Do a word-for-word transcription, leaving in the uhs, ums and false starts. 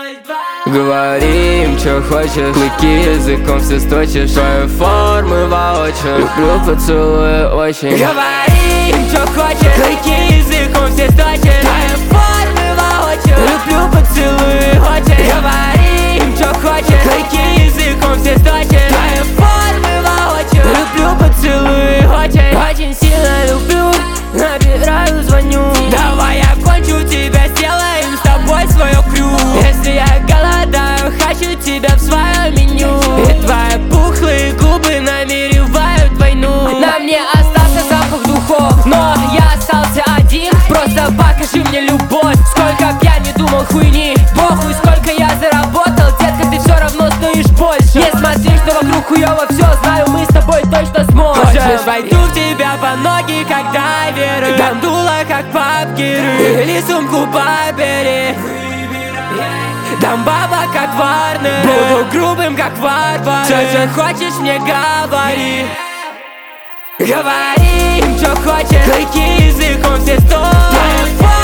Говори им, чё хочешь, клыки языком все сточишь, твои формы воочию, люблю поцелуи очень. Говори им, чё хочешь, клыки языком все сточишь, твои формы воочию, люблю поцелуи очень. Говори им, чё хочешь, клыки языком все сточишь, твои формы воочию, люблю поцелуи очень. Очень сильно люблю, набираю, звоню. Давай я кончу тебя, сделаем с тобой свое крю. Если я голодаю, хочу тебя в свое меню. И твои пухлые губы намеревают войну. На мне остался запах духов, но я остался один. Просто покажи мне любовь. Сколько б я не думал хуйни, похуй, сколько я заработал. Детка, ты все равно стоишь больше. Не смотри, что вокруг хуёво все, знаю, мы с тобой точно сможем. Хочешь, войду в тебя по ноги, как дайверы, дам дуло, как папкиры, или сумку побери. Дам баба, как Варнер, буду грубым, как варвар. Все, что хочешь, мне говори. Говори им, что хочешь, клыки языком все сто.